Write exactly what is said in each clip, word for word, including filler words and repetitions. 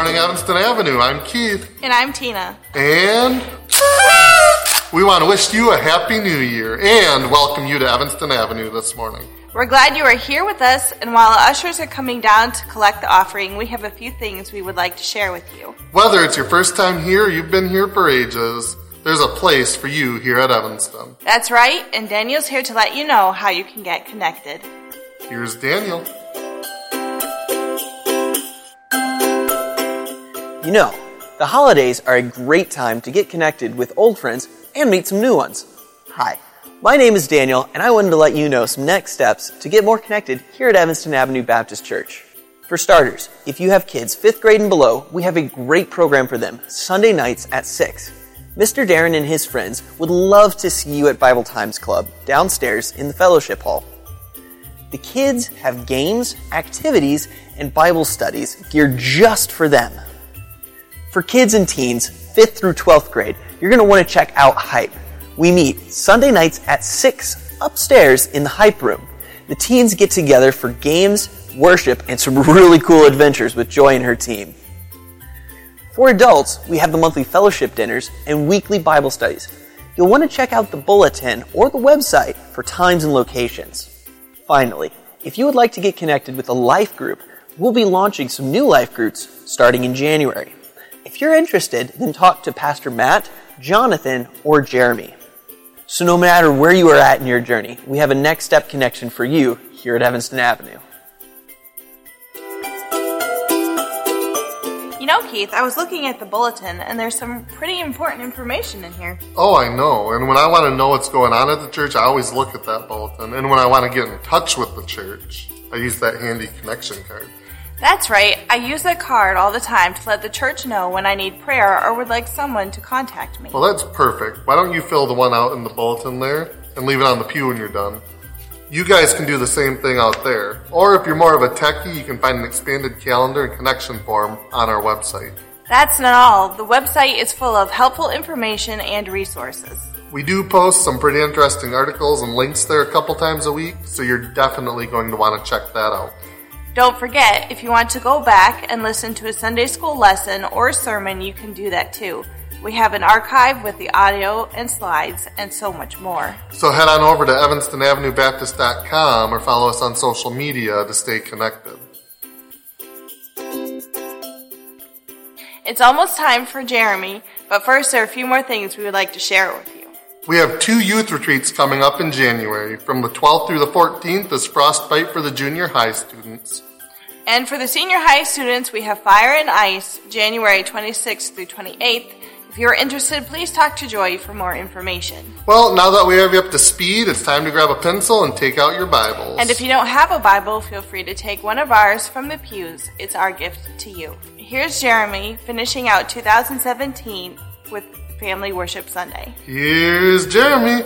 morning, Evanston Avenue. I'm Keith. And I'm Tina. And we want to wish you a happy new year and welcome you to Evanston Avenue this morning. We're glad you are here with us, and while the ushers are coming down to collect the offering, we have a few things we would like to share with you. Whether it's your first time here or you've been here for ages, there's a place for you here at Evanston. That's right, and Daniel's here to let you know how you can get connected. Here's Daniel. You know, the holidays are a great time to get connected with old friends and meet some new ones. Hi, my name is Daniel, and I wanted to let you know some next steps to get more connected here at Evanston Avenue Baptist Church. For starters, if you have kids fifth grade and below, we have a great program for them, Sunday nights at six. Mister Darren and his friends would love to see you at Bible Times Club downstairs in the fellowship hall. The kids have games, activities, and Bible studies geared just for them. For kids and teens, fifth through twelfth grade, you're going to want to check out Hype. We meet Sunday nights at six upstairs in the Hype room. The teens get together for games, worship, and some really cool adventures with Joy and her team. For adults, we have the monthly fellowship dinners and weekly Bible studies. You'll want to check out the bulletin or the website for times and locations. Finally, if you would like to get connected with a life group, we'll be launching some new life groups starting in January. If you're interested, then talk to Pastor Matt, Jonathan, or Jeremy. So no matter where you are at in your journey, we have a next step connection for you here at Evanston Avenue. You know, Keith, I was looking at the bulletin, and there's some pretty important information in here. Oh, I know. And when I want to know what's going on at the church, I always look at that bulletin. And when I want to get in touch with the church, I use that handy connection card. That's right. I use that card all the time to let the church know when I need prayer or would like someone to contact me. Well, that's perfect. Why don't you fill the one out in the bulletin there and leave it on the pew when you're done? You guys can do the same thing out there. Or if you're more of a techie, you can find an expanded calendar and connection form on our website. That's not all. The website is full of helpful information and resources. We do post some pretty interesting articles and links there a couple times a week, so you're definitely going to want to check that out. Don't forget, if you want to go back and listen to a Sunday school lesson or sermon, you can do that too. We have an archive with the audio and slides and so much more. So head on over to evanston avenue baptist dot com or follow us on social media to stay connected. It's almost time for Jeremy, but first there are a few more things we would like to share with you. We have two youth retreats coming up in January. From the twelfth through the fourteenth is Frostbite for the junior high students. And for the senior high students, we have Fire and Ice, January twenty-sixth through twenty-eighth. If you're interested, please talk to Joy for more information. Well, now that we have you up to speed, it's time to grab a pencil and take out your Bibles. And if you don't have a Bible, feel free to take one of ours from the pews. It's our gift to you. Here's Jeremy finishing out two thousand seventeen with Family Worship Sunday. Here's Jeremy.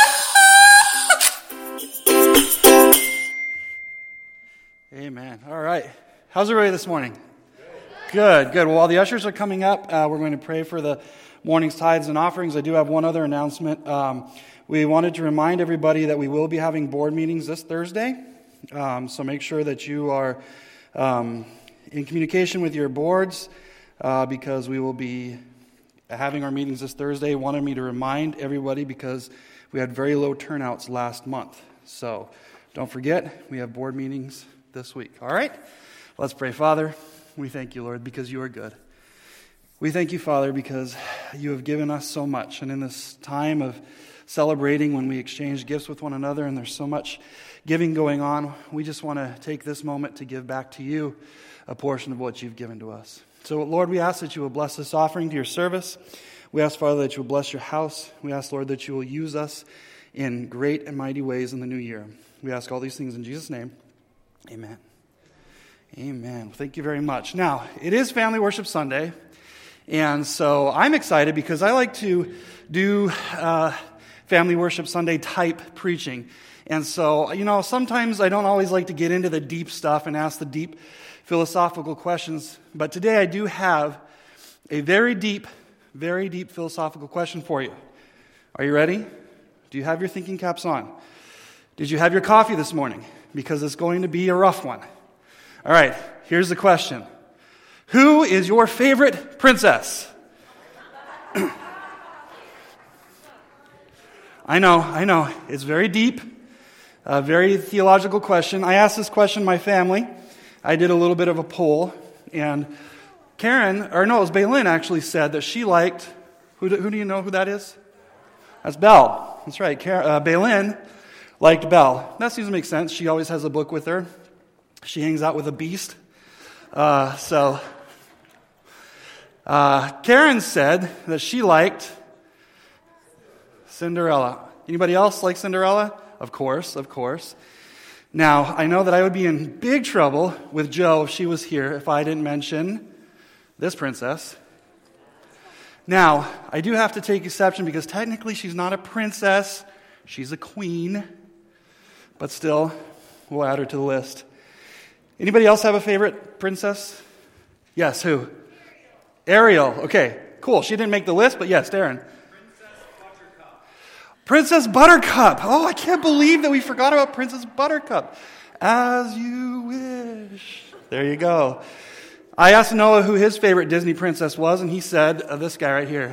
Amen. All right. How's everybody this morning? Good, good. Well, while the ushers are coming up, uh, we're going to pray for the morning's tithes and offerings. I do have one other announcement. Um, we wanted to remind everybody that we will be having board meetings this Thursday. Um, so make sure that you are um, in communication with your boards uh, because we will be having our meetings this Thursday. Wanted me to remind everybody because we had very low turnouts last month. So don't forget, we have board meetings this week. All right? Let's pray. Father, we thank you, Lord, because you are good. We thank you, Father, because you have given us so much. And in this time of celebrating when we exchange gifts with one another and there's so much giving going on, we just want to take this moment to give back to you a portion of what you've given to us. So, Lord, we ask that you will bless this offering to your service. We ask, Father, that you will bless your house. We ask, Lord, that you will use us in great and mighty ways in the new year. We ask all these things in Jesus' name. Amen. Amen. Well, thank you very much. Now, it is Family Worship Sunday, and so I'm excited because I like to do uh, Family Worship Sunday type preaching. And so, you know, sometimes I don't always like to get into the deep stuff and ask the deep philosophical questions, but today I do have a very deep, very deep philosophical question for you. Are you ready? Do you have your thinking caps on? Did you have your coffee this morning? Because it's going to be a rough one. All right, here's the question. Who is your favorite princess? I know, I know. It's very deep, a very theological question. I asked this question to my family. I did a little bit of a poll, and Karen, or no, it was Baylin actually said that she liked, who do, who do you know who that is? That's Belle. That's right. Karen, uh, Baylin liked Belle. That seems to make sense. She always has a book with her. She hangs out with a beast. Uh, so, uh, Karen said that she liked Cinderella. Anybody else like Cinderella? Of course, of course. Now, I know that I would be in big trouble with Jo if she was here if I didn't mention this princess. Now, I do have to take exception because technically she's not a princess. She's a queen. But still, we'll add her to the list. Anybody else have a favorite princess? Yes, who? Ariel. Okay, cool. She didn't make the list, but yes, Darren. Princess Buttercup. Oh, I can't believe that we forgot about Princess Buttercup. As you wish. There you go. I asked Noah who his favorite Disney princess was, and he said, uh, this guy right here.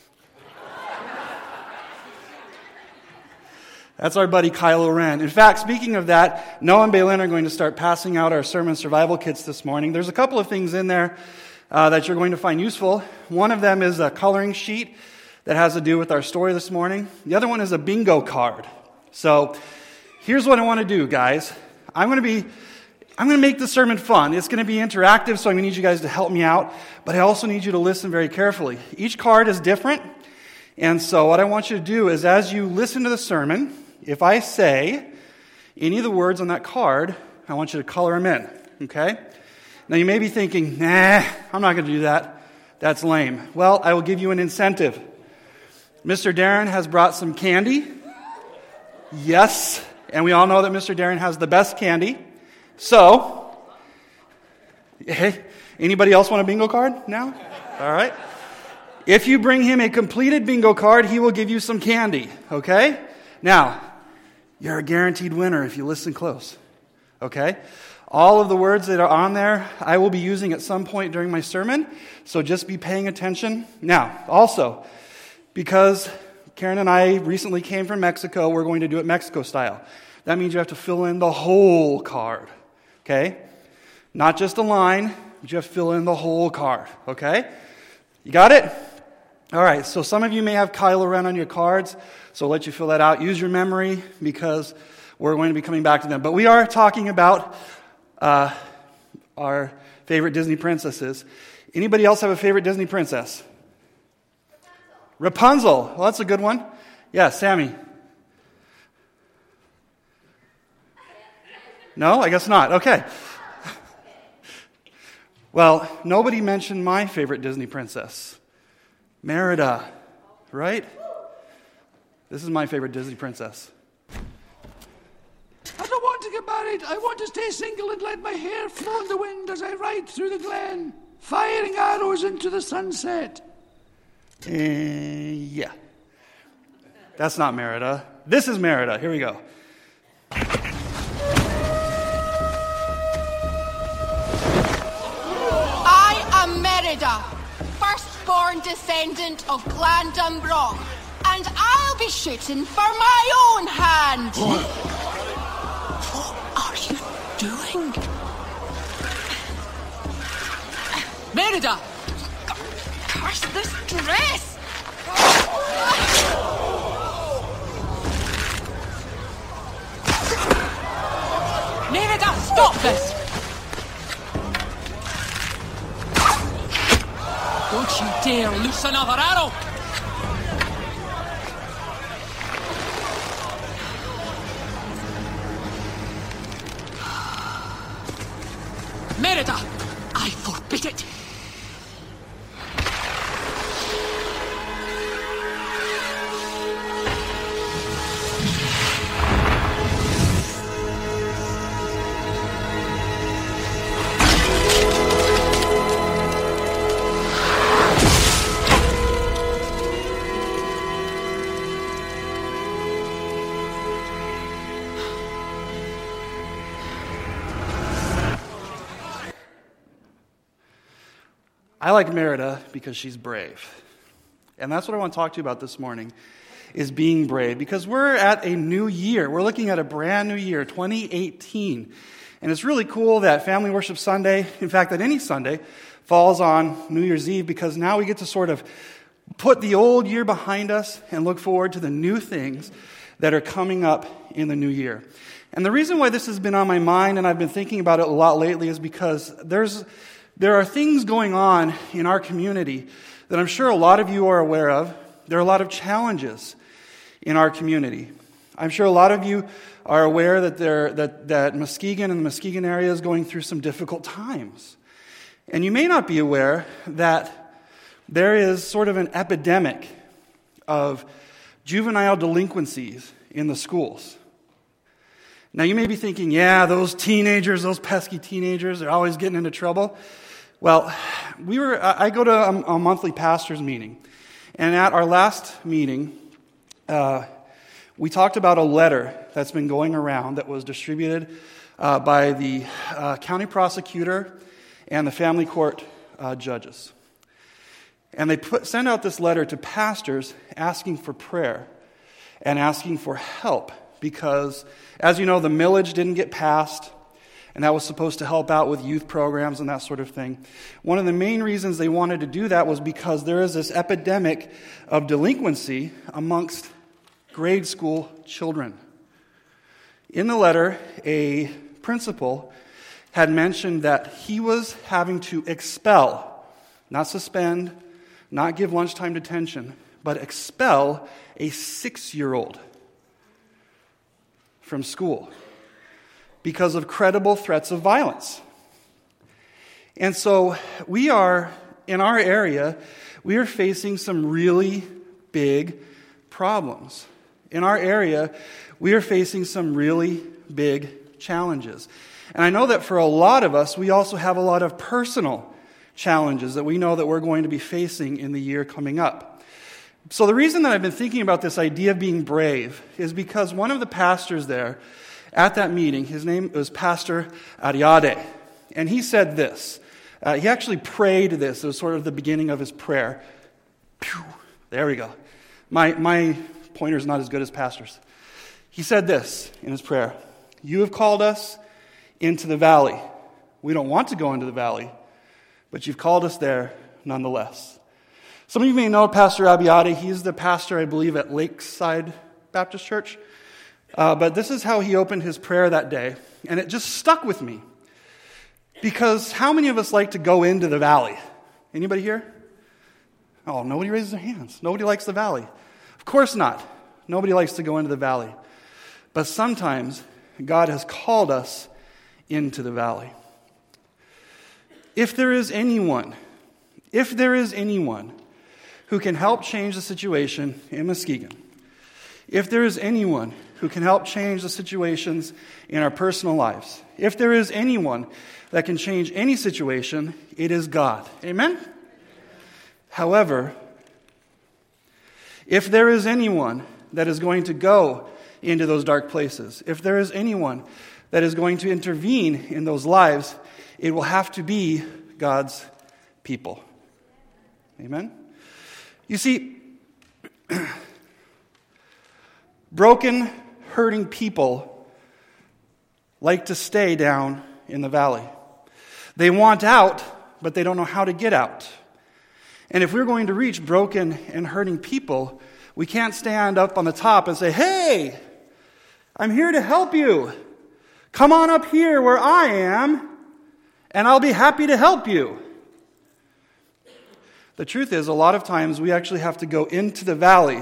That's our buddy Kylo Ren. In fact, speaking of that, Noah and Baylin are going to start passing out our sermon survival kits this morning. There's a couple of things in there uh, that you're going to find useful. One of them is a coloring sheet that has to do with our story this morning. The other one is a bingo card. So here's what I want to do, guys. I'm going to be, I'm going to make the sermon fun. It's going to be interactive, so I'm going to need you guys to help me out. But I also need you to listen very carefully. Each card is different. And so what I want you to do is as you listen to the sermon, if I say any of the words on that card, I want you to color them in. Okay? Now you may be thinking, nah, I'm not going to do that. That's lame. Well, I will give you an incentive. Mister Darren has brought some candy. Yes, and we all know that Mister Darren has the best candy. So, hey, anybody else want a bingo card now? All right. If you bring him a completed bingo card, he will give you some candy, okay? Now, you're a guaranteed winner if you listen close, okay? All of the words that are on there, I will be using at some point during my sermon, so just be paying attention. Now, also, because Karen and I recently came from Mexico, we're going to do it Mexico style. That means you have to fill in the whole card, okay? Not just a line, but you have to fill in the whole card, okay? You got it? All right, so some of you may have Kylo Ren on your cards, so I'll let you fill that out. Use your memory because we're going to be coming back to them. But we are talking about uh, our favorite Disney princesses. Anybody else have a favorite Disney princess? Rapunzel. Well, that's a good one. Yeah, Sammy. No, I guess not. Okay. Well, nobody mentioned my favorite Disney princess, Merida, right? This is my favorite Disney princess. I don't want to get married. I want to stay single and let my hair flow in the wind as I ride through the glen, firing arrows into the sunset. Uh, yeah. That's not Merida. This is Merida. Here we go. I am Merida, firstborn descendant of Clan Dunbrog, and I'll be shooting for my own hand. What are you doing? Merida! Curse this dress! Merida, stop this! Don't you dare loose another arrow! Merida, I forbid it! I like Merida because she's brave. And that's what I want to talk to you about this morning, is being brave. Because we're at a new year. We're looking at a brand new year, twenty eighteen. And it's really cool that Family Worship Sunday, in fact, that any Sunday, falls on New Year's Eve, because now we get to sort of put the old year behind us and look forward to the new things that are coming up in the new year. And the reason why this has been on my mind, and I've been thinking about it a lot lately, is because there's there are things going on in our community that I'm sure a lot of you are aware of. There are a lot of challenges in our community. I'm sure a lot of you are aware that there that, that Muskegon and the Muskegon area is going through some difficult times. And you may not be aware that there is sort of an epidemic of juvenile delinquencies in the schools. Now you may be thinking, yeah, those teenagers, those pesky teenagers, they're always getting into trouble. Well, we were I go to a, a monthly pastors meeting, and at our last meeting, uh, we talked about a letter that's been going around that was distributed uh, by the uh, county prosecutor and the family court uh, judges. And they put, sent out this letter to pastors asking for prayer and asking for help because, as you know, the millage didn't get passed, and that was supposed to help out with youth programs and that sort of thing. One of the main reasons they wanted to do that was because there is this epidemic of delinquency amongst grade school children. In the letter, a principal had mentioned that he was having to expel, not suspend, not give lunchtime detention, but expel a six-year-old from school because of credible threats of violence. And so we are, in our area, we are facing some really big problems. In our area, we are facing some really big challenges. And I know that for a lot of us, we also have a lot of personal challenges that we know that we're going to be facing in the year coming up. So the reason that I've been thinking about this idea of being brave is because one of the pastors there at that meeting, his name was Pastor Ariade, and he said this. Uh, he actually prayed this. It was sort of the beginning of his prayer. Pew, there we go. My my pointer's not as good as pastors. He said this in his prayer: "You have called us into the valley. We don't want to go into the valley, but you've called us there nonetheless." Some of you may know Pastor Abiade. He's the pastor, I believe, at Lakeside Baptist Church. Uh, but this is how he opened his prayer that day, and it just stuck with me. Because how many of us like to go into the valley? Anybody here? Oh, nobody raises their hands. Nobody likes the valley. Of course not. Nobody likes to go into the valley. But sometimes God has called us into the valley. If there is anyone, if there is anyone who can help change the situation in Muskegon, if there is anyone who can help change the situations in our personal lives, if there is anyone that can change any situation, it is God. Amen? However, if there is anyone that is going to go into those dark places, if there is anyone that is going to intervene in those lives, it will have to be God's people. Amen? You see, broken, hurting people like to stay down in the valley. They want out, but they don't know how to get out. And if we're going to reach broken and hurting people, we can't stand up on the top and say, "Hey, I'm here to help you. Come on up here where I am, and I'll be happy to help you." The truth is, a lot of times we actually have to go into the valley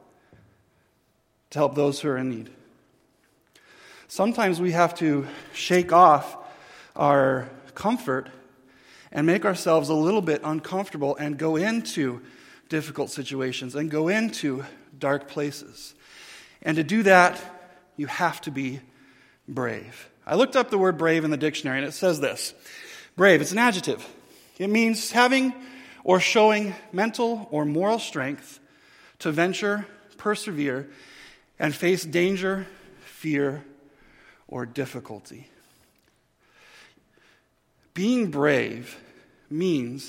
to help those who are in need. Sometimes we have to shake off our comfort and make ourselves a little bit uncomfortable and go into difficult situations and go into dark places. And to do that, you have to be brave. I looked up the word brave in the dictionary, and it says this. Brave, it's an adjective. It means having or showing mental or moral strength to venture, persevere, and face danger, fear, or difficulty. Being brave means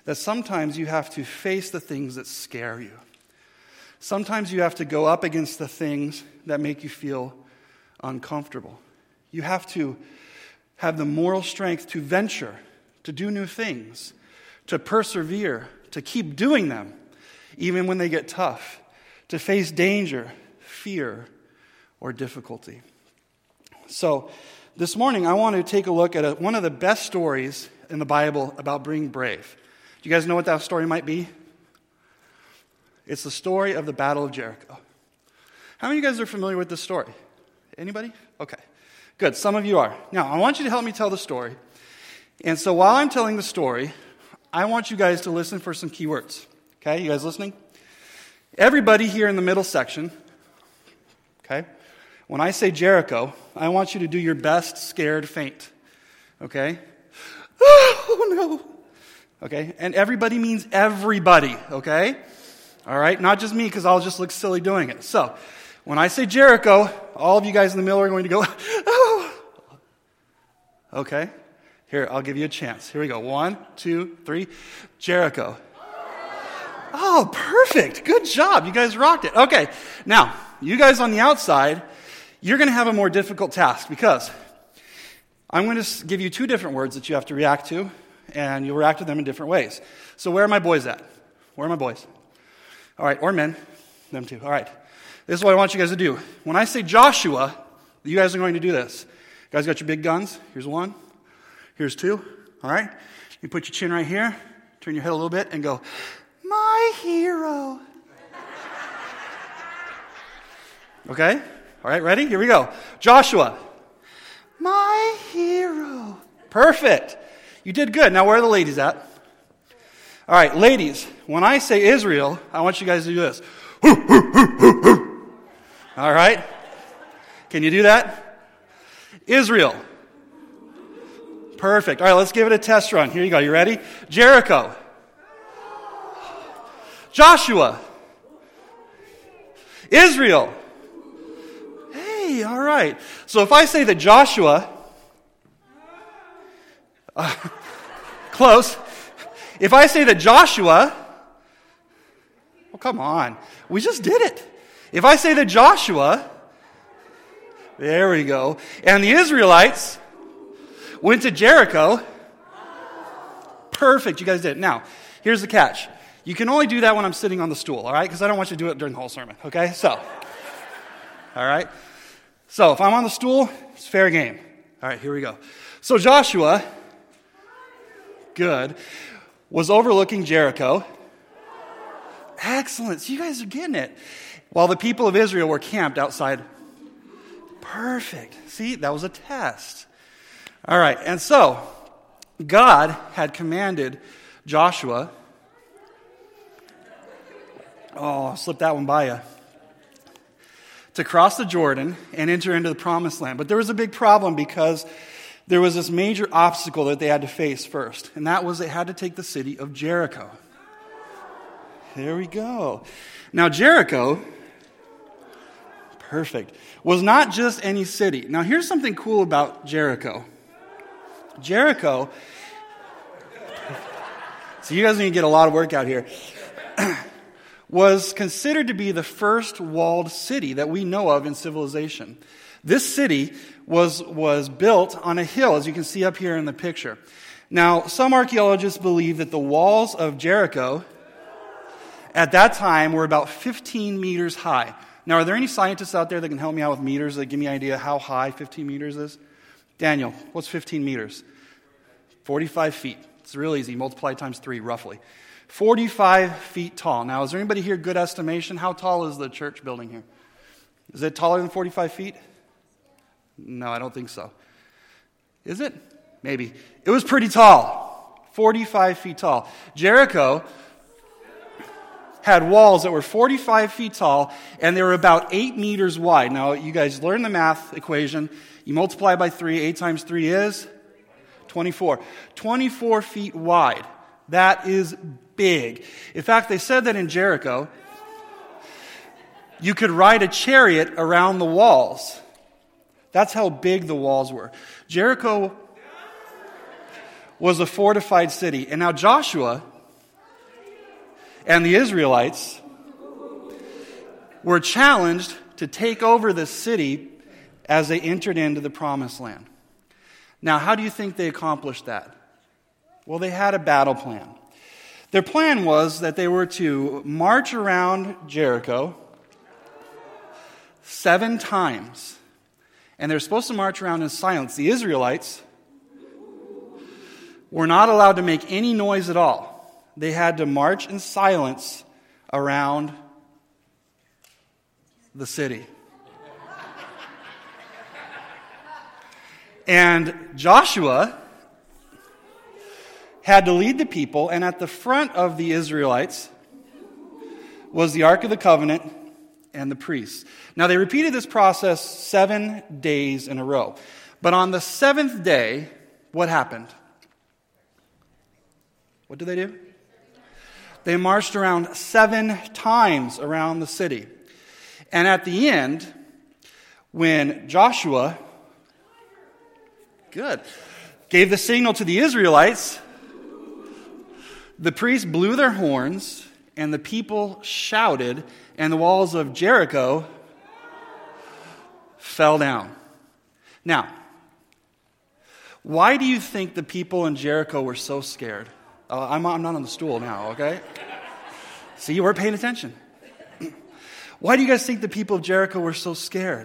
that sometimes you have to face the things that scare you. Sometimes you have to go up against the things that make you feel uncomfortable. You have to have the moral strength to venture, to do new things, to persevere, to keep doing them, even when they get tough, to face danger, fear, or difficulty. So, this morning I want to take a look at a, one of the best stories in the Bible about being brave. Do you guys know what that story might be? It's the story of the Battle of Jericho. How many of you guys are familiar with this story? Anybody? Okay. Good. Some of you are. Now, I want you to help me tell the story. And so while I'm telling the story, I want you guys to listen for some key words. Okay? You guys listening? Everybody here in the middle section, okay? When I say Jericho, I want you to do your best scared faint. Okay? Oh, no. Okay? And everybody means everybody. Okay? All right? Not just me, because I'll just look silly doing it. So, when I say Jericho, all of you guys in the middle are going to go, oh. Okay? Here, I'll give you a chance. Here we go. One, two, three. Jericho. Oh, perfect. Good job. You guys rocked it. Okay. Now, you guys on the outside, you're going to have a more difficult task because I'm going to give you two different words that you have to react to, and you'll react to them in different ways. So where are my boys at? Where are my boys? All right, or men. Them too. All right. This is what I want you guys to do. When I say Joshua, you guys are going to do this. You guys got your big guns? Here's one. Here's two. All right? You put your chin right here, turn your head a little bit, and go, my hero. Okay? All right, ready? Here we go. Joshua. My hero. Perfect. You did good. Now, where are the ladies at? All right, ladies, when I say Israel, I want you guys to do this. All right? Can you do that? Israel. Perfect. All right, let's give it a test run. Here you go. You ready? Jericho. Joshua. Israel. Hey, all right. So if I say that Joshua, uh, close. If I say that Joshua, well, come on. We just did it. If I say that Joshua, there we go, and the Israelites went to Jericho, perfect, you guys did it. Now, here's the catch. You can only do that when I'm sitting on the stool, all right? Because I don't want you to do it during the whole sermon, okay? So, all right? So, if I'm on the stool, it's fair game. All right, here we go. So, Joshua, good, was overlooking Jericho. Excellent. So you guys are getting it. While the people of Israel were camped outside. Perfect. See, that was a test. All right, and so, God had commanded Joshua, oh, I slipped that one by you, to cross the Jordan and enter into the promised land. But there was a big problem because there was this major obstacle that they had to face first, and that was they had to take the city of Jericho. There we go. Now, Jericho, perfect, was not just any city. Now, here's something cool about Jericho. Jericho, so you guys need to get a lot of work out here, was considered to be the first walled city that we know of in civilization. This city was, was built on a hill, as you can see up here in the picture. Now, some archaeologists believe that the walls of Jericho at that time were about fifteen meters high. Now, are there any scientists out there that can help me out with meters that give me an idea how high fifteen meters is? Daniel, what's fifteen meters? forty-five feet. It's real easy. Multiply times three, roughly. forty-five feet tall. Now, is there anybody here good estimation? How tall is the church building here? Is it taller than forty-five feet? No, I don't think so. Is it? Maybe. It was pretty tall. forty-five feet tall. Jericho had walls that were forty-five feet tall, and they were about eight meters wide. Now, you guys learn the math equation. You multiply by three. eight times three is twenty-four. twenty-four feet wide. That is big. In fact, they said that in Jericho, you could ride a chariot around the walls. That's how big the walls were. Jericho was a fortified city. And now Joshua and the Israelites were challenged to take over the city as they entered into the promised land. Now, how do you think they accomplished that? Well, they had a battle plan. Their plan was that they were to march around Jericho seven times. And they're supposed to march around in silence. The Israelites were not allowed to make any noise at all. They had to march in silence around the city. And Joshua had to lead the people, and at the front of the Israelites was the Ark of the Covenant and the priests. Now, they repeated this process seven days in a row. But on the seventh day, what happened? What did they do? They marched around seven times around the city. And at the end, when Joshua, good, gave the signal to the Israelites, the priests blew their horns, and the people shouted, and the walls of Jericho fell down. Now, why do you think the people in Jericho were so scared? Uh, I'm, I'm not on the stool now, okay? See, you weren't paying attention. Why do you guys think the people of Jericho were so scared?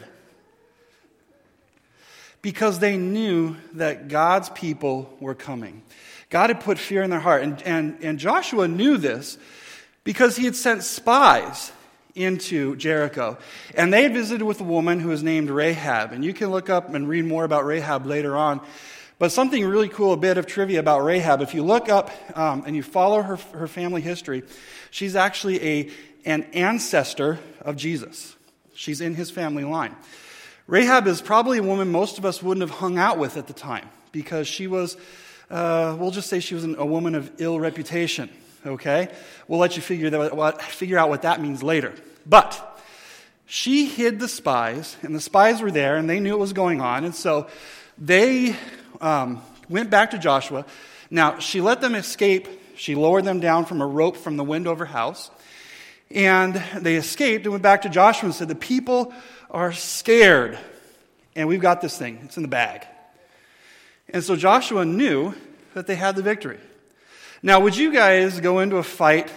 Because they knew that God's people were coming. God had put fear in their heart. And, and, and Joshua knew this because he had sent spies into Jericho. And they had visited with a woman who was named Rahab. And you can look up and read more about Rahab later on. But something really cool, a bit of trivia about Rahab. If you look up um, and you follow her, her family history, she's actually a, an ancestor of Jesus. She's in his family line. Rahab is probably a woman most of us wouldn't have hung out with at the time because she was, uh, we'll just say she was an, a woman of ill reputation, okay? We'll let you figure, that, what, figure out what that means later. But she hid the spies, and the spies were there, and they knew what was going on, and so they um, went back to Joshua. Now, she let them escape. She lowered them down from a rope from the window of her house, and they escaped and went back to Joshua and said, the people are scared, and we've got this thing. It's in the bag. And so Joshua knew that they had the victory. Now, would you guys go into a fight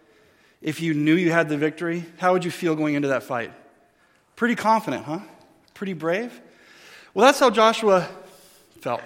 if you knew you had the victory? How would you feel going into that fight? Pretty confident, huh? Pretty brave? Well, that's how Joshua felt.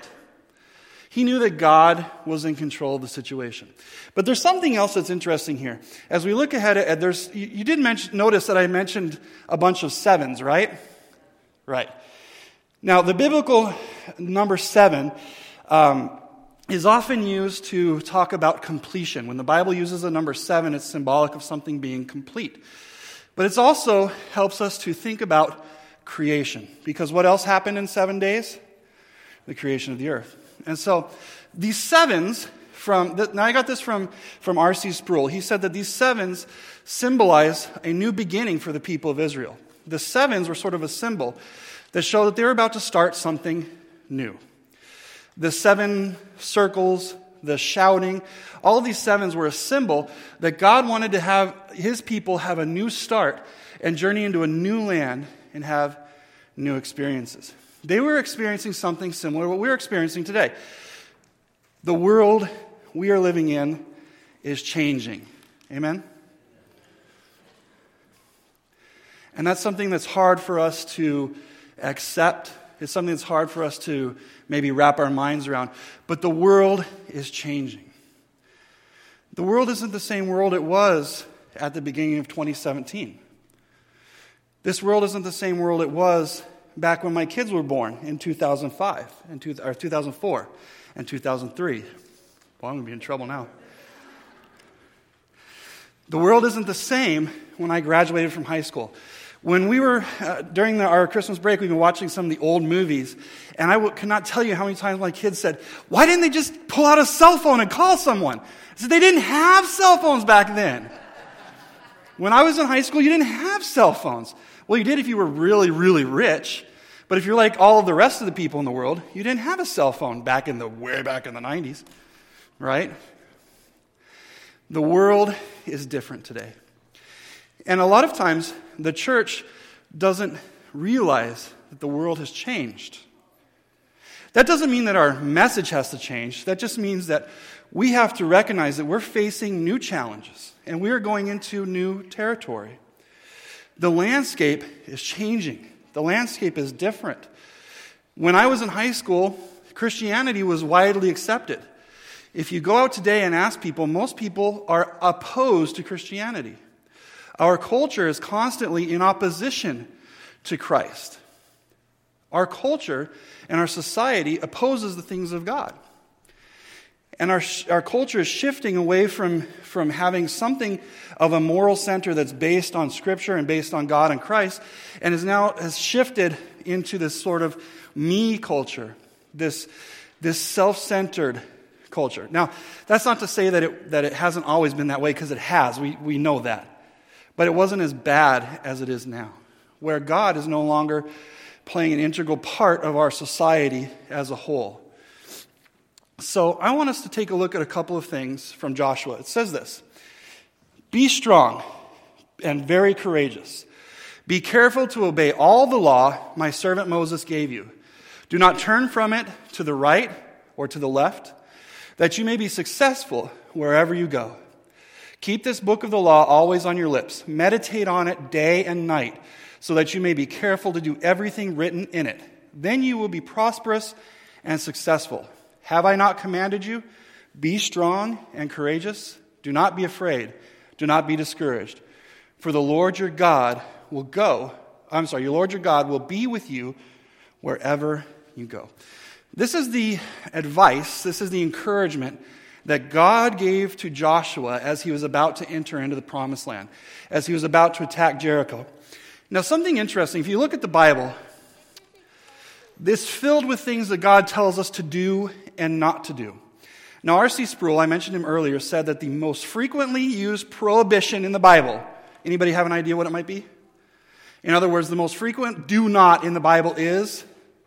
He knew that God was in control of the situation. But there's something else that's interesting here. As we look ahead, at, there's you, you did mention, notice that I mentioned a bunch of sevens, right? Right. Now, the biblical number seven um, is often used to talk about completion. When the Bible uses the number seven, it's symbolic of something being complete. But it also helps us to think about creation. Because what else happened in seven days? The creation of the earth. And so these sevens, from the, now I got this from, from R C Sproul. He said that these sevens symbolize a new beginning for the people of Israel. The sevens were sort of a symbol that showed that they were about to start something new. The seven circles, the shouting, all of these sevens were a symbol that God wanted to have his people have a new start and journey into a new land and have new experiences. They were experiencing something similar to what we're experiencing today. The world we are living in is changing. Amen? And that's something that's hard for us to accept. It's something that's hard for us to maybe wrap our minds around. But the world is changing. The world isn't the same world it was at the beginning of twenty seventeen. This world isn't the same world it was back when my kids were born in two thousand five, and two, or two thousand four, and two thousand three. Well, I'm going to be in trouble now. The world isn't the same when I graduated from high school. When we were, uh, during the, our Christmas break, we've been watching some of the old movies, and I w- could not tell you how many times my kids said, why didn't they just pull out a cell phone and call someone? I said, they didn't have cell phones back then. When I was in high school, you didn't have cell phones. Well, you did if you were really, really rich. But if you're like all of the rest of the people in the world, you didn't have a cell phone back in the way back in the nineties, right? The world is different today. And a lot of times, the church doesn't realize that the world has changed. That doesn't mean that our message has to change. That just means that we have to recognize that we're facing new challenges, and we are going into new territory. The landscape is changing. The landscape is different. When I was in high school, Christianity was widely accepted. If you go out today and ask people, most people are opposed to Christianity. Our culture is constantly in opposition to Christ. Our culture and our society opposes the things of God. And our our culture is shifting away from, from having something of a moral center that's based on Scripture and based on God and Christ, and is now has shifted into this sort of me culture, this, this self-centered culture. Now, that's not to say that it that it hasn't always been that way, because it has. We we know that. But it wasn't as bad as it is now, where God is no longer playing an integral part of our society as a whole. So I want us to take a look at a couple of things from Joshua. It says this: be strong and very courageous. Be careful to obey all the law my servant Moses gave you. Do not turn from it to the right or to the left, that you may be successful wherever you go. Keep this book of the law always on your lips. Meditate on it day and night, so that you may be careful to do everything written in it. Then you will be prosperous and successful. Have I not commanded you? Be strong and courageous. Do not be afraid. Do not be discouraged. For the Lord your God will go. I'm sorry, your Lord your God will be with you wherever you go. This is the advice, this is the encouragement that God gave to Joshua as he was about to enter into the promised land, as he was about to attack Jericho. Now, something interesting, if you look at the Bible, it's filled with things that God tells us to do and not to do. Now, R C Sproul, I mentioned him earlier, said that the most frequently used prohibition in the Bible, anybody have an idea what it might be? In other words, the most frequent do not in the Bible is,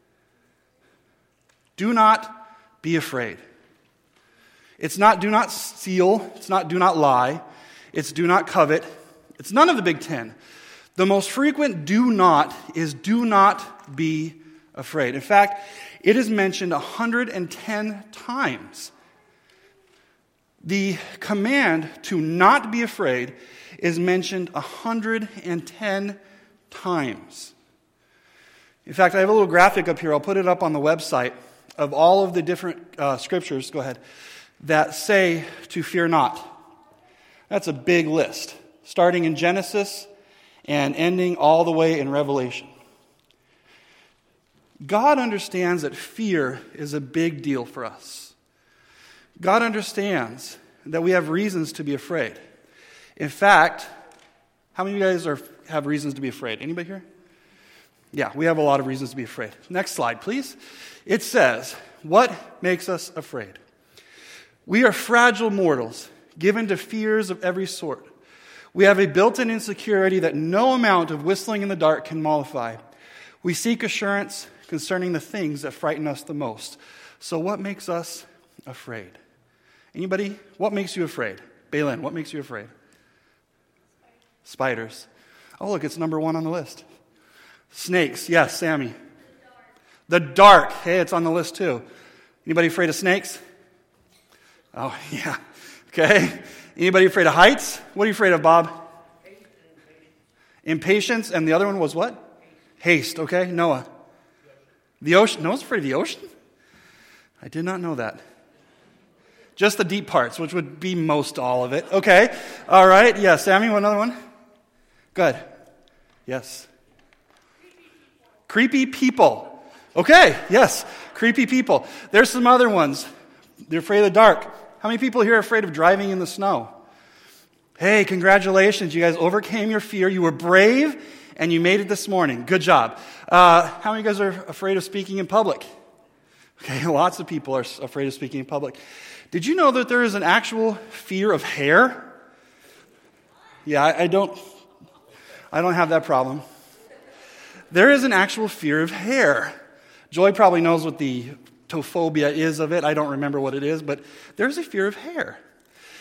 do not be afraid. It's not do not steal. It's not do not lie. It's do not covet. It's none of the big ten. The most frequent do not is do not be afraid. In fact, it is mentioned one hundred ten times. The command to not be afraid is mentioned one hundred ten times. In fact, I have a little graphic up here. I'll put it up on the website of all of the different uh, scriptures. Go ahead. That say to fear not. That's a big list, starting in Genesis and ending all the way in Revelation. God understands that fear is a big deal for us. God understands that we have reasons to be afraid. In fact, how many of you guys are, have reasons to be afraid? Anybody here? Yeah, we have a lot of reasons to be afraid. Next slide, please. It says, what makes us afraid? We are fragile mortals, given to fears of every sort. We have a built-in insecurity that no amount of whistling in the dark can mollify. We seek assurance concerning the things that frighten us the most. So what makes us afraid? Anybody? What makes you afraid? Baylin, what makes you afraid? Spiders. Oh, look, it's number one on the list. Snakes. Yes, Sammy. The dark. The dark. Hey, it's on the list too. Anybody afraid of snakes? Oh, yeah. Okay. Anybody afraid of heights? What are you afraid of, Bob? Haste and impatience. And the other one was what? Haste. Haste. Okay. Noah. The ocean. Noah's afraid of the ocean? I did not know that. Just the deep parts, which would be most all of it. Okay. All right. Yeah. Sammy, what another one? Good. Yes. Creepy people. Okay. Yes. Creepy people. There's some other ones. They're afraid of the dark. How many people here are afraid of driving in the snow? Hey, congratulations. You guys overcame your fear. You were brave, and you made it this morning. Good job. Uh, how many of you guys are afraid of speaking in public? Okay, lots of people are afraid of speaking in public. Did you know that there is an actual fear of hair? Yeah, I, I don't, I don't have that problem. There is an actual fear of hair. Joy probably knows what the tophobia is of it. I don't remember what it is, but there's a fear of hair.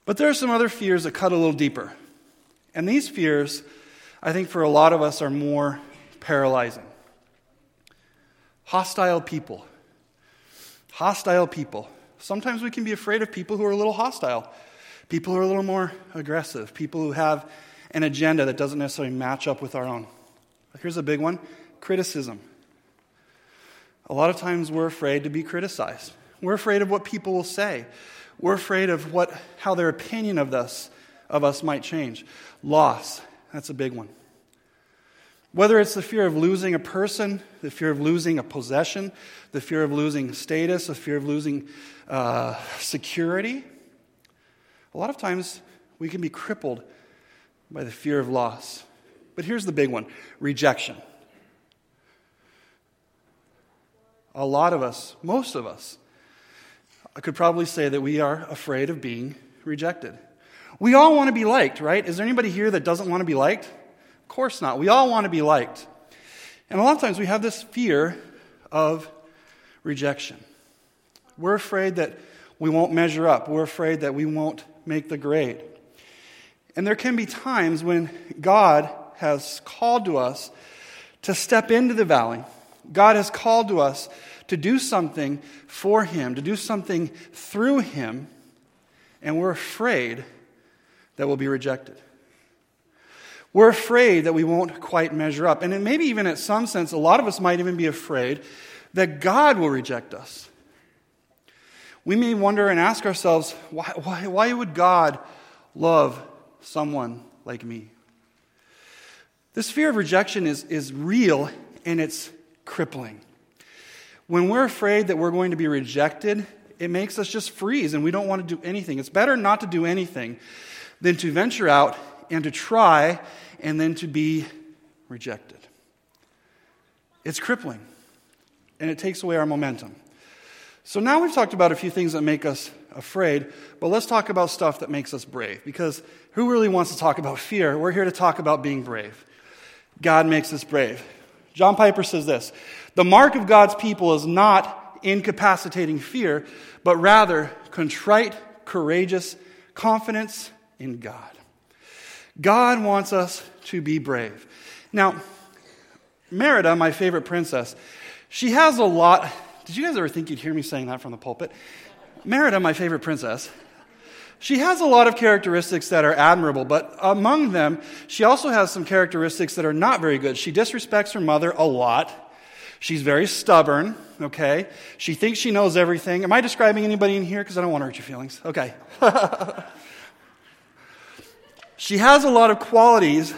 But there are some other fears that cut a little deeper. And these fears, I think for a lot of us, are more paralyzing. Hostile people. Hostile people. Sometimes we can be afraid of people who are a little hostile. People who are a little more aggressive. People who have an agenda that doesn't necessarily match up with our own. Here's a big one. Criticism. A lot of times we're afraid to be criticized. We're afraid of what people will say. We're afraid of what how their opinion of us of us might change. Loss, that's a big one. Whether it's the fear of losing a person, the fear of losing a possession, the fear of losing status, the fear of losing uh, security, a lot of times we can be crippled by the fear of loss. But here's the big one, rejection. A lot of us, most of us, I could probably say that we are afraid of being rejected. We all want to be liked, right? Is there anybody here that doesn't want to be liked? Of course not. We all want to be liked. And a lot of times we have this fear of rejection. We're afraid that we won't measure up. We're afraid that we won't make the grade. And there can be times when God has called to us to step into the valley. God has called to us to do something for Him, to do something through Him, and we're afraid that we'll be rejected. We're afraid that we won't quite measure up. And maybe even in some sense, a lot of us might even be afraid that God will reject us. We may wonder and ask ourselves, why, why, why would God love someone like me? This fear of rejection is, is real, and it's crippling. When we're afraid that we're going to be rejected, it makes us just freeze, and we don't want to do anything. It's better not to do anything than to venture out and to try and then to be rejected. It's crippling, and it takes away our momentum. So now we've talked about a few things that make us afraid, but let's talk about stuff that makes us brave, because who really wants to talk about fear? We're here to talk about being brave. God makes us brave. John Piper says this, the mark of God's people is not incapacitating fear, but rather contrite, courageous confidence in God. God wants us to be brave. Now, Merida, my favorite princess, she has a lot. Did you guys ever think you'd hear me saying that from the pulpit? Merida, my favorite princess, she has a lot of characteristics that are admirable, but among them, she also has some characteristics that are not very good. She disrespects her mother a lot. She's very stubborn, okay? She thinks she knows everything. Am I describing anybody in here? Because I don't want to hurt your feelings. Okay. She has a lot of qualities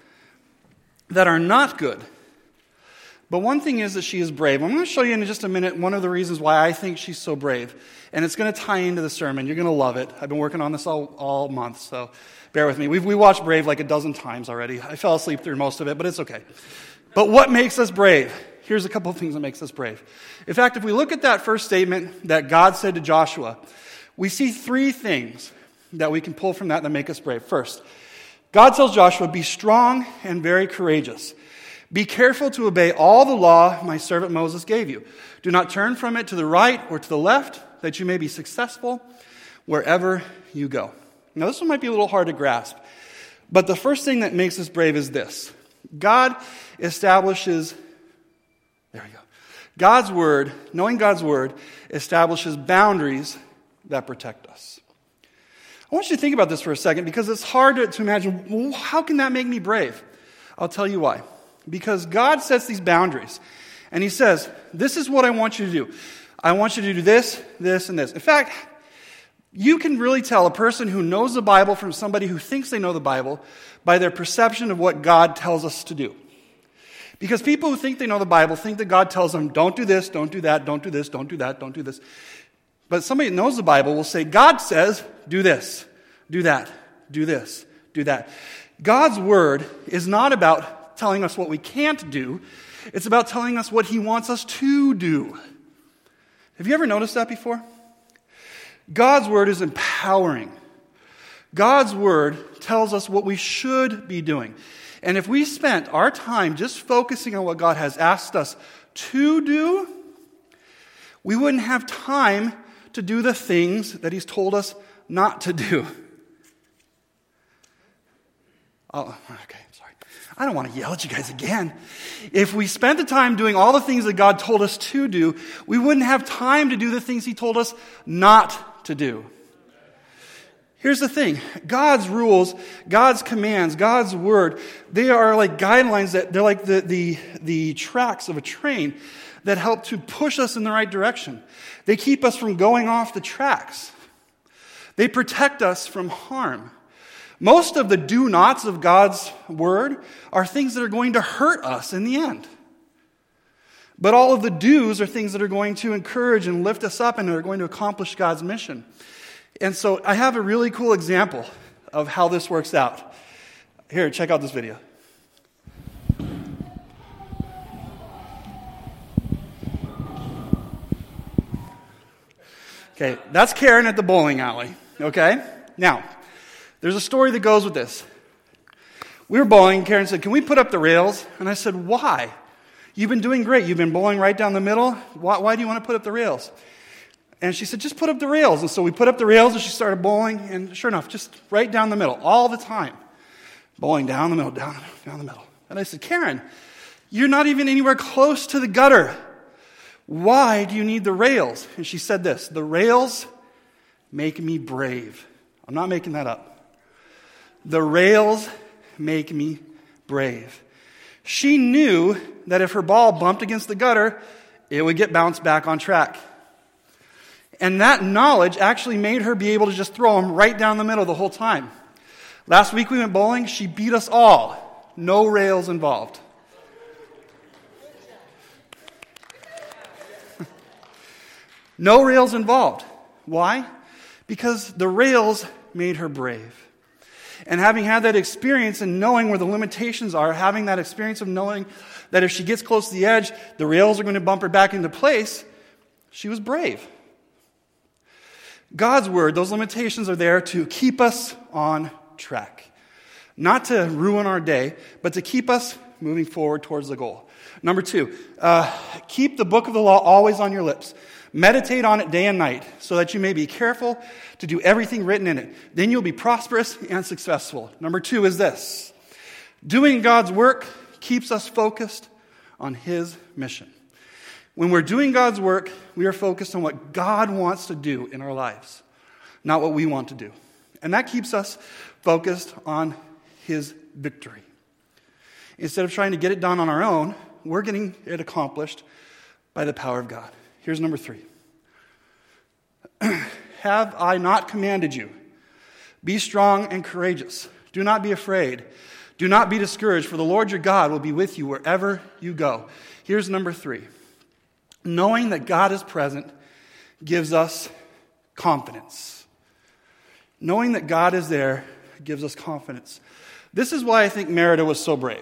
that are not good. But one thing is that she is brave. I'm going to show you in just a minute one of the reasons why I think she's so brave. And it's going to tie into the sermon. You're going to love it. I've been working on this all, all month, so bear with me. We've we watched Brave like a dozen times already. I fell asleep through most of it, but it's okay. But what makes us brave? Here's a couple of things that makes us brave. In fact, if we look at that first statement that God said to Joshua, we see three things that we can pull from that that make us brave. First, God tells Joshua, be strong and very courageous. Be careful to obey all the law my servant Moses gave you. Do not turn from it to the right or to the left, that you may be successful wherever you go. Now, this one might be a little hard to grasp, but the first thing that makes us brave is this. God establishes, there we go. God's word, knowing God's word, establishes boundaries that protect us. I want you to think about this for a second, because it's hard to, to imagine, well, how can that make me brave? I'll tell you why. Because God sets these boundaries, and He says, this is what I want you to do. I want you to do this, this, and this. In fact, you can really tell a person who knows the Bible from somebody who thinks they know the Bible by their perception of what God tells us to do. Because people who think they know the Bible think that God tells them, don't do this, don't do that, don't do this, don't do that, don't do this. But somebody that knows the Bible will say, God says, do this, do that, do this, do that. God's word is not about telling us what we can't do. It's about telling us what He wants us to do. Have you ever noticed that before? God's word is empowering. God's word tells us what we should be doing. And if we spent our time just focusing on what God has asked us to do, we wouldn't have time to do the things that He's told us not to do. Oh, okay, sorry. I don't want to yell at you guys again. If we spent the time doing all the things that God told us to do, we wouldn't have time to do the things he told us not to do. Here's the thing. God's rules, God's commands, God's word, they are like guidelines that they're like the, the, the tracks of a train that help to push us in the right direction. They keep us from going off the tracks. They protect us from harm. Most of the do-nots of God's word are things that are going to hurt us in the end. But all of the do's are things that are going to encourage and lift us up and are going to accomplish God's mission. And so I have a really cool example of how this works out. Here, check out this video. Okay, that's Karen at the bowling alley, okay? Now, there's a story that goes with this. We were bowling, Karen said, "Can we put up the rails?" And I said, "Why? You've been doing great. You've been bowling right down the middle. Why, why do you want to put up the rails?" And she said, "Just put up the rails." And so we put up the rails and she started bowling, and sure enough, just right down the middle, all the time. Bowling down the middle, down the middle, down the middle. And I said, "Karen, you're not even anywhere close to the gutter. Why do you need the rails?" And she said this, "The rails make me brave." I'm not making that up. The rails make me brave. She knew that if her ball bumped against the gutter, it would get bounced back on track. And that knowledge actually made her be able to just throw them right down the middle the whole time. Last week we went bowling. She beat us all. No rails involved. No rails involved. Why? Because the rails made her brave. And having had that experience and knowing where the limitations are, having that experience of knowing that if she gets close to the edge, the rails are going to bump her back into place, she was brave. God's word, those limitations are there to keep us on track. Not to ruin our day, but to keep us moving forward towards the goal. Number two, uh, keep the book of the law always on your lips. Meditate on it day and night so that you may be careful to do everything written in it. Then you'll be prosperous and successful. Number two is this. Doing God's work keeps us focused on his mission. When we're doing God's work, we are focused on what God wants to do in our lives, not what we want to do. And that keeps us focused on his victory. Instead of trying to get it done on our own, we're getting it accomplished by the power of God. Here's number three. Have I not commanded you? Be strong and courageous. Do not be afraid. Do not be discouraged, for the Lord your God will be with you wherever you go. Here's number three. Knowing that God is present gives us confidence. Knowing that God is there gives us confidence. This is why I think Merida was so brave.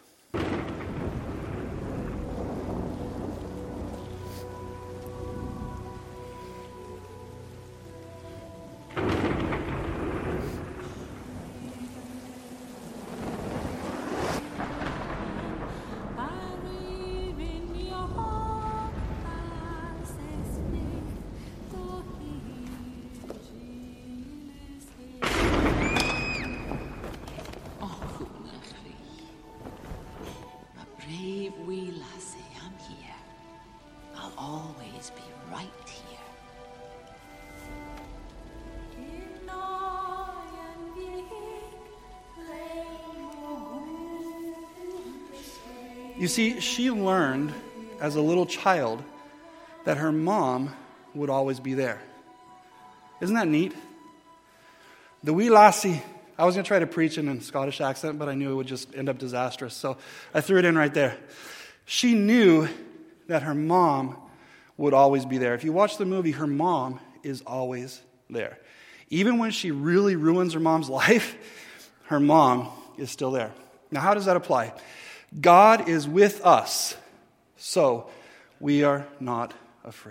You see, she learned as a little child that her mom would always be there. Isn't that neat? The wee lassie, I was going to try to preach in a Scottish accent, but I knew it would just end up disastrous, so I threw it in right there. She knew that her mom would always be there. If you watch the movie, her mom is always there. Even when she really ruins her mom's life, her mom is still there. Now, how does that apply? God is with us, so we are not afraid.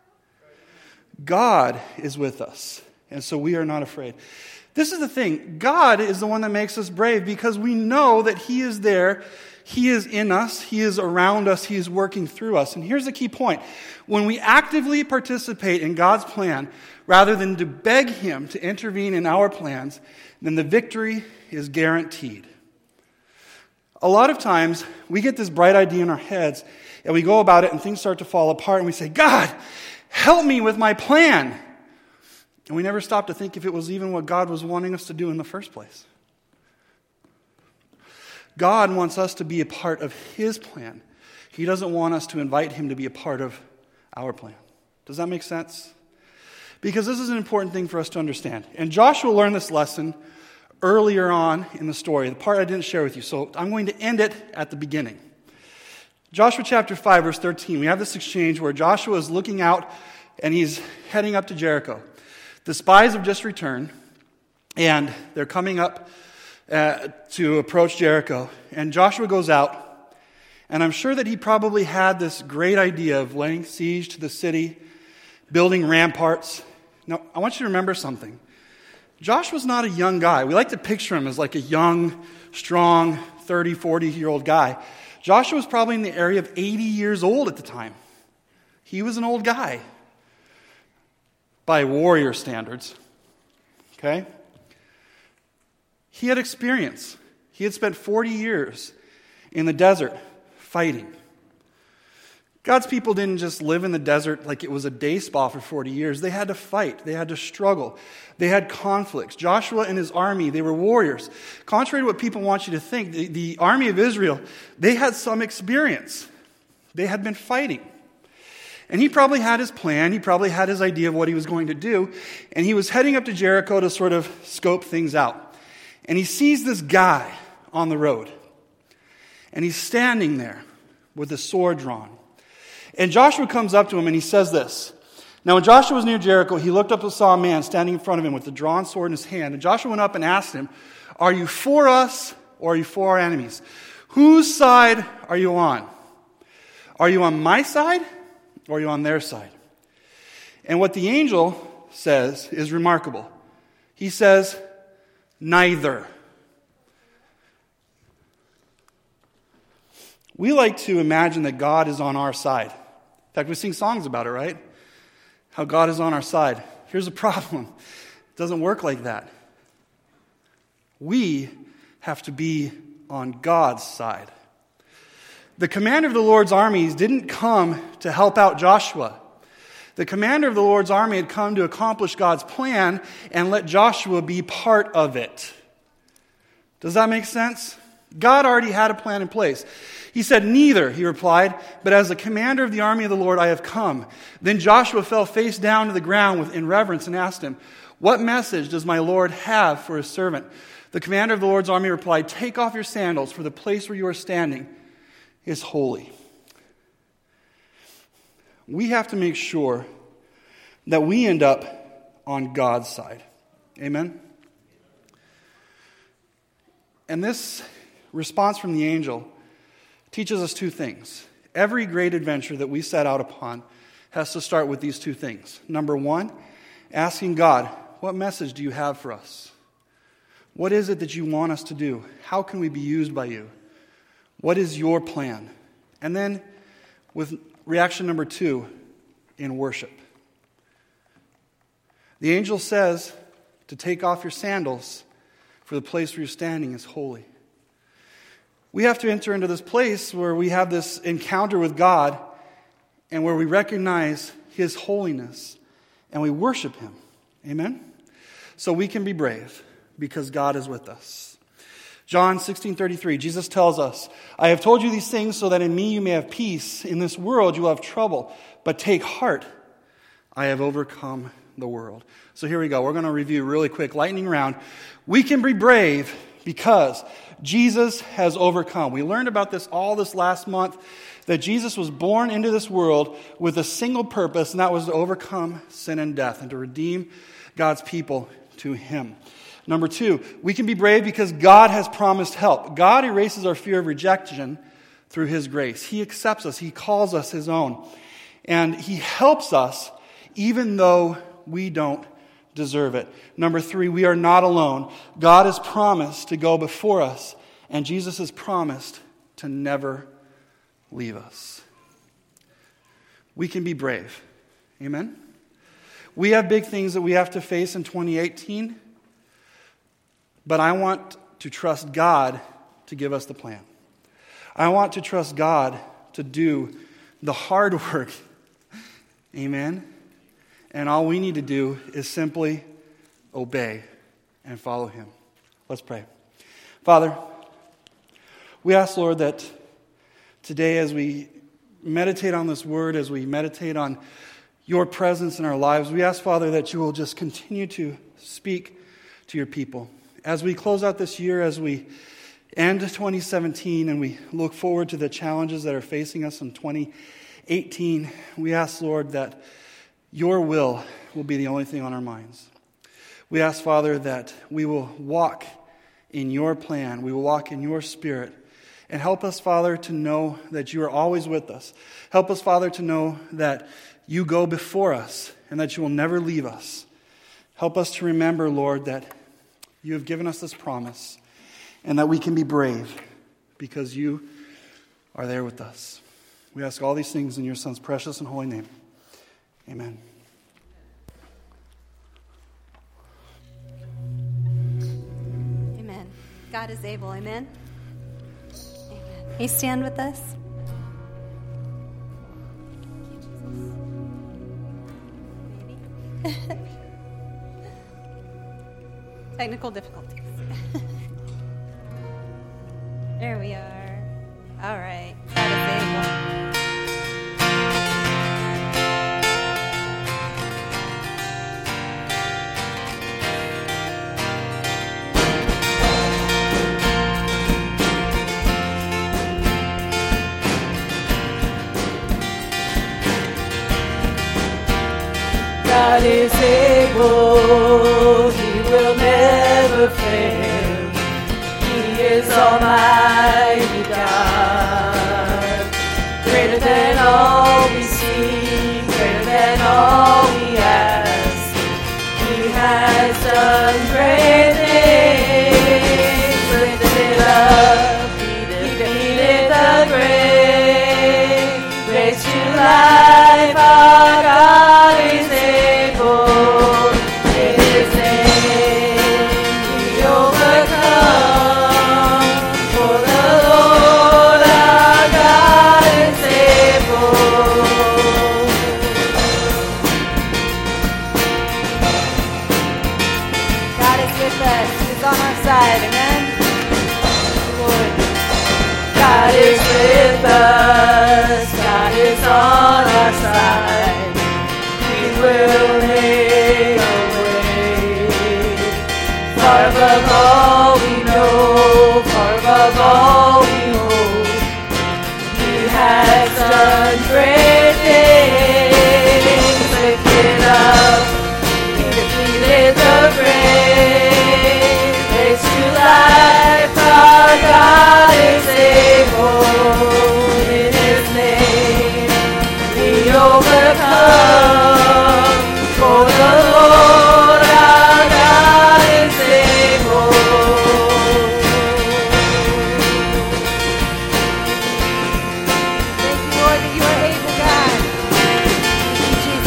God is with us, and so we are not afraid. This is the thing. God is the one that makes us brave because we know that he is there. He is in us. He is around us. He is working through us. And here's the key point. When we actively participate in God's plan, rather than to beg him to intervene in our plans, then the victory is guaranteed. A lot of times, we get this bright idea in our heads, and we go about it, and things start to fall apart, and we say, God, help me with my plan. And we never stop to think if it was even what God was wanting us to do in the first place. God wants us to be a part of His plan. He doesn't want us to invite Him to be a part of our plan. Does that make sense? Because this is an important thing for us to understand. And Joshua learned this lesson earlier on in the story, the part I didn't share with you. So I'm going to end it at the beginning. Joshua chapter five, verse thirteen, we have this exchange where Joshua is looking out and he's heading up to Jericho. The spies have just returned, and they're coming up uh, to approach Jericho. And Joshua goes out, and I'm sure that he probably had this great idea of laying siege to the city, building ramparts. Now, I want you to remember something. Joshua's not a young guy. We like to picture him as like a young, strong, thirty, forty-year-old guy. Joshua was probably in the area of eighty years old at the time. He was an old guy by warrior standards. Okay? He had experience. He had spent forty years in the desert fighting. God's people didn't just live in the desert like it was a day spa for forty years. They had to fight. They had to struggle. They had conflicts. Joshua and his army, they were warriors. Contrary to what people want you to think, the, the army of Israel, they had some experience. They had been fighting. And he probably had his plan. He probably had his idea of what he was going to do. And he was heading up to Jericho to sort of scope things out. And he sees this guy on the road. And he's standing there with a sword drawn. And Joshua comes up to him and he says this. Now when Joshua was near Jericho, he looked up and saw a man standing in front of him with a drawn sword in his hand. And Joshua went up and asked him, are you for us or are you for our enemies? Whose side are you on? Are you on my side or are you on their side? And what the angel says is remarkable. He says, neither. We like to imagine that God is on our side. In fact, we sing songs about it, right? How God is on our side. Here's the problem. It doesn't work like that. We have to be on God's side. The commander of the Lord's armies didn't come to help out Joshua. The commander of the Lord's army had come to accomplish God's plan and let Joshua be part of it. Does that make sense? God already had a plan in place. He said, neither, he replied, but as the commander of the army of the Lord I have come. Then Joshua fell face down to the ground with in reverence and asked him, what message does my Lord have for his servant? The commander of the Lord's army replied, take off your sandals, for the place where you are standing is holy. We have to make sure that we end up on God's side. Amen? And this response from the angel teaches us two things. Every great adventure that we set out upon has to start with these two things. Number one, asking God, what message do you have for us? What is it that you want us to do? How can we be used by you? What is your plan? And then with reaction number two, in worship. The angel says to take off your sandals, for the place where you're standing is holy. We have to enter into this place where we have this encounter with God and where we recognize His holiness and we worship Him. Amen? So we can be brave because God is with us. John sixteen thirty-three, Jesus tells us, I have told you these things so that in me you may have peace. In this world you will have trouble, but take heart. I have overcome the world. So here we go. We're going to review really quick, lightning round. We can be brave because Jesus has overcome. We learned about this all this last month, that Jesus was born into this world with a single purpose, and that was to overcome sin and death and to redeem God's people to Him. Number two, we can be brave because God has promised help. God erases our fear of rejection through His grace. He accepts us. He calls us His own. And He helps us even though we don't deserve it. Number three, we are not alone. God has promised to go before us, and Jesus has promised to never leave us. We can be brave. Amen? We have big things that we have to face in twenty eighteen, but I want to trust God to give us the plan. I want to trust God to do the hard work. Amen? And all we need to do is simply obey and follow him. Let's pray. Father, we ask, Lord, that today as we meditate on this word, as we meditate on your presence in our lives, we ask, Father, that you will just continue to speak to your people. As we close out this year, as we end twenty seventeen and we look forward to the challenges that are facing us in twenty eighteen, we ask, Lord, that your will will be the only thing on our minds. We ask, Father, that we will walk in your plan. We will walk in your spirit. And help us, Father, to know that you are always with us. Help us, Father, to know that you go before us and that you will never leave us. Help us to remember, Lord, that you have given us this promise and that we can be brave because you are there with us. We ask all these things in your Son's precious and holy name. Amen. Amen. God is able. Amen. Amen. Can you stand with us? Maybe. Technical difficulties. There we are. All right. God is able. God is able, he will never fail. He is Almighty God, greater than all we see, greater than all we ask. He has done great things, lifted it up, he defeated the grave, raised to life our God is able. In his name we overcome, for the Lord our God is able. God is with us. He's on our side. Amen. Lord. God is with us. God is on our side. We will make a way. Far above all we know, far above all we hope. He has done great things. Lift it up. He defeated the grave. Raised to life, our God is able. In his name we overcome. For the Lord our God is able. Thank you, Lord, that you are able, God. Thank you,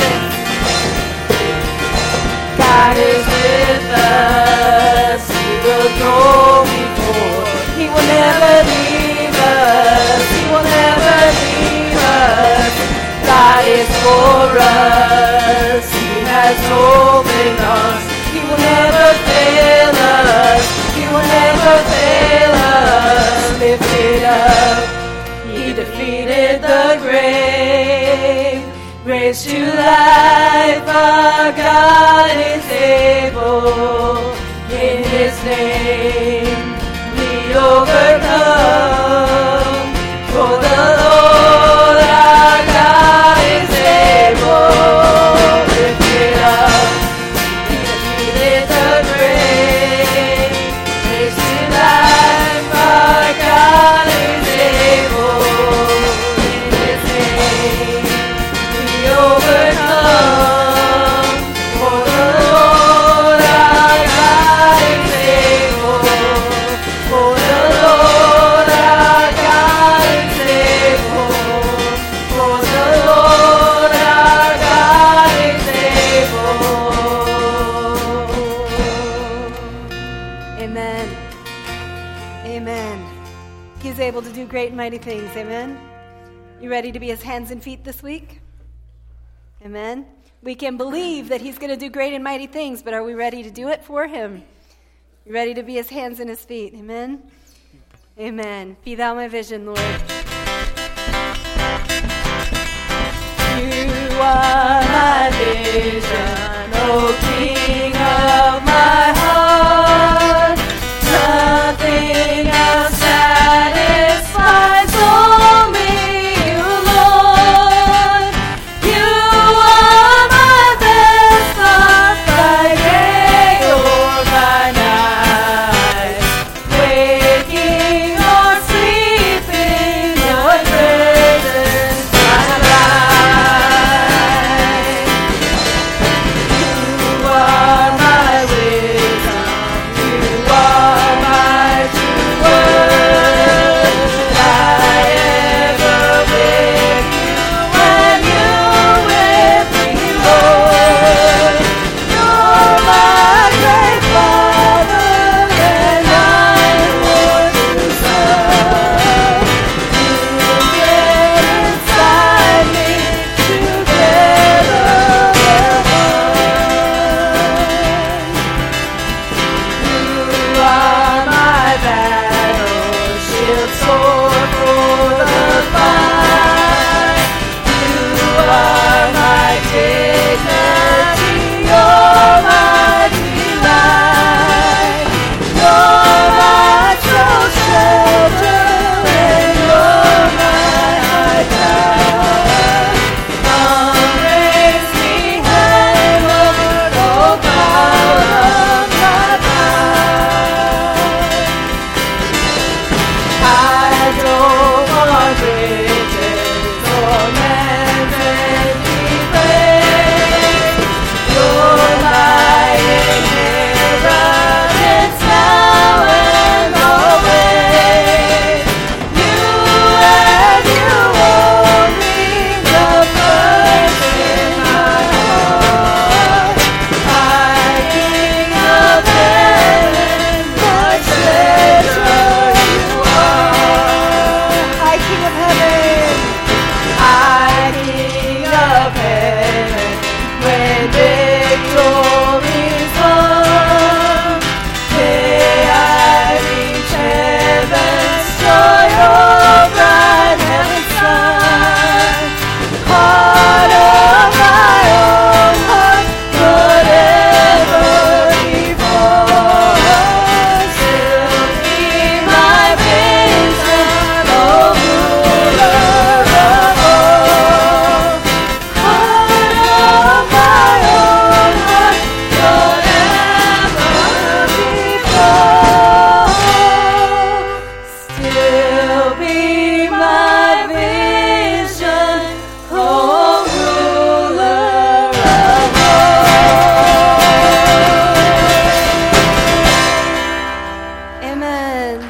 Jesus. God is with us. He will go before. He will never leave us. He will never leave us. God is for us. He has opened us. He will never fail us. He will never fail us. Lift it up. He defeated the grave. Raised to life, our God is able. In his name we overcome. For the Lord our God is able. Lift it up. He defeated the grave. Raised to life, our God is able. In his name we overcome. For the Lord our God is able. For the Lord our God is able. For the Lord our God is able. Amen. Amen. He's able to do great and mighty things. Amen? You ready to be his hands and feet this week? Amen? We can believe that he's going to do great and mighty things, but are we ready to do it for him? You ready to be his hands and his feet? Amen? Amen. Be thou my vision, Lord. You are my vision, O King of my heart. Nothing else satisfies, only you, Lord. You are my best thought by day or by night. Waking or sleeping, your presence my life. You are my wisdom, you are my true word. I ever with you and you with me, Lord. You're my great Father, and I'm your Son. You get inside me, together we're one. You are my battle shield, sword for the fight. You are my dignity, you're my delight. You're my true shelter, and you're my high tower. Come raise me heavenward, O power of my life. I don't want riches or man's empty praise. You're my inheritance now and always. You and you only, the first in my heart. High King of heaven, my treasure you are. High King of heaven, High King of heaven, when victory's won, may I reach heaven's joy, oh bright heaven's sun. Heart of my own heart, whatever befalls, still be my vision, oh ruler of all. Heart of my own heart, whatever befalls, still be my vision, oh ruler of all. Amen.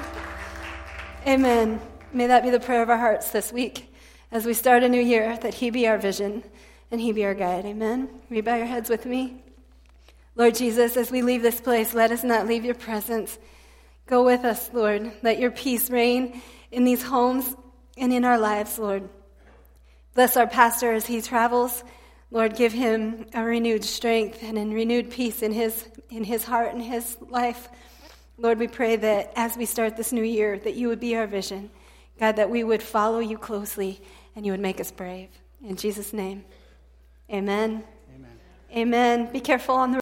Amen. May that be the prayer of our hearts this week as we start a new year, that he be our vision and he be our guide. Amen. Will you bow your heads with me? Lord Jesus, as we leave this place, let us not leave your presence. Go with us, Lord. Let your peace reign in these homes and in our lives, Lord. Bless our pastor as he travels. Lord, give him a renewed strength and a renewed peace in his in his heart and his life. Lord, we pray that as we start this new year, that you would be our vision. God, that we would follow you closely and you would make us brave. In Jesus' name, amen. Amen. Amen. Be careful on the